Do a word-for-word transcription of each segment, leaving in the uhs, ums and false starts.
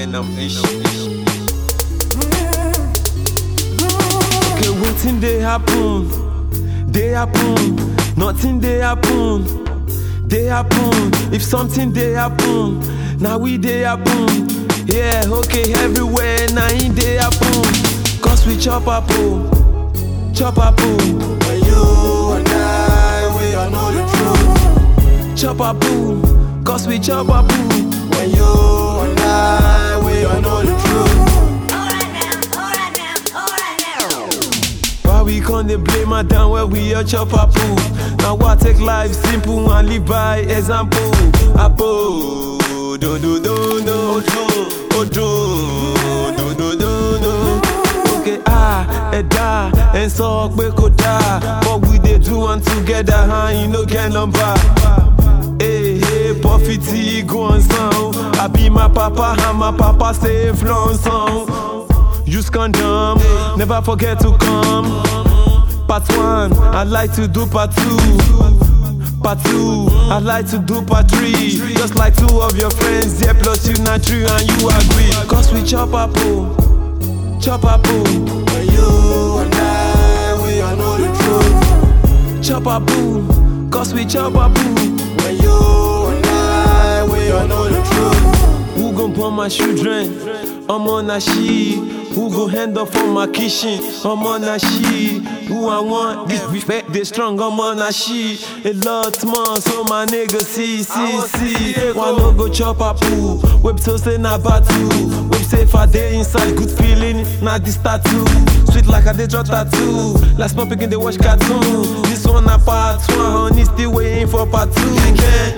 when I'm issue. Okay, waiting they happen, they happen. Nothing they happen, they happen. If something they happen, now we they happen. Yeah, okay, everywhere now in they happen. Cause we chop apple, chop apple. When you and I, we all know the truth. Chop apple, cause we chop apple. When you and I, we all know the truth. Why we can't they blame her down where we all chop apple? Now what take life simple and live by example. Apple, do do do do, do do do do do do. Okay, ah, eh da, and so we could die. What we they do and together, huh? You know get number. Hey, hey, Puffy go on sound. I be my papa, and my papa stay flown sound. Use condom, never forget to come. Part one, I'd like to do part two. Part two, I'd like to do part three. Just like two of your friends, yeah, plus you not true and you agree. Cause we chop apple, chop apple. When you and I, we all know the truth. Chop apple, cause we chop apple. When you and I, we all know the truth. Who gon' born my children? I'm on a she. Who go hand up for my kitchen? I'm on a she. Who I want? This respect, they strong. I'm on a she. A lot more, so my nigga see, see, see. Why no go chop a poo? Web so say na battle. Web say if I day inside, good feeling. Na this tattoo. Sweet like I did draw tattoo. Last month again they watch cartoon. This one a part one, honey still waiting for part two. Yeah.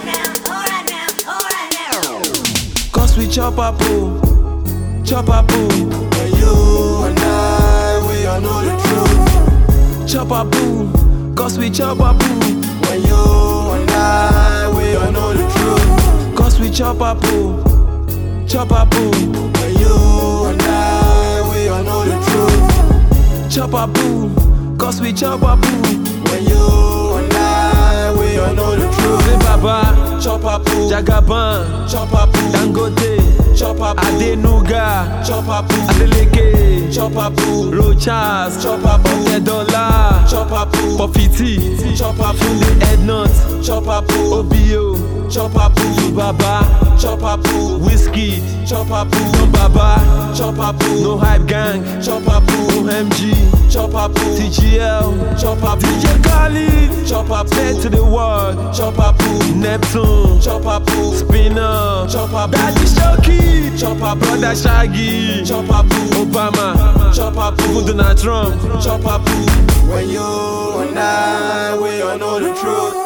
Cause we chop a poo, chop a poo. When you and I, we all know the truth. Chop a boom, cause we chop a boom. When you and I, we all know the truth. Cause we chop a boom, chop a boom. When you and I, we all know the truth. Chop a boom, cause we chop a boom. When you and I, we all know the truth. Say Baba, chop a boom, Jagaban, chop a boom, Dangote, chop a boom, Adenuga, chop a boom, Adeleke, chop a boom, Rochas, chop a boom, Otedola, chop a boom, Puffy, chop a boom, Headnut, chop a boom, Obio, chop a boom, Baba, chop a boom, Whiskey, chop a boom, no Baba, chop a boom, no Hype Gang, chop a boom, no M G, chop a boom, T G L, chop a D boom, J Khalid, chop a Head boom, to the world, chop a boom, Neptune, chop a boom, Spinner, chop a boom, Daddy Shoki, chop a boom, Brother Shaggy, chop a boom, Obama, chop a boom, Donald Trump. chop a boom. When you and I, we all know the truth.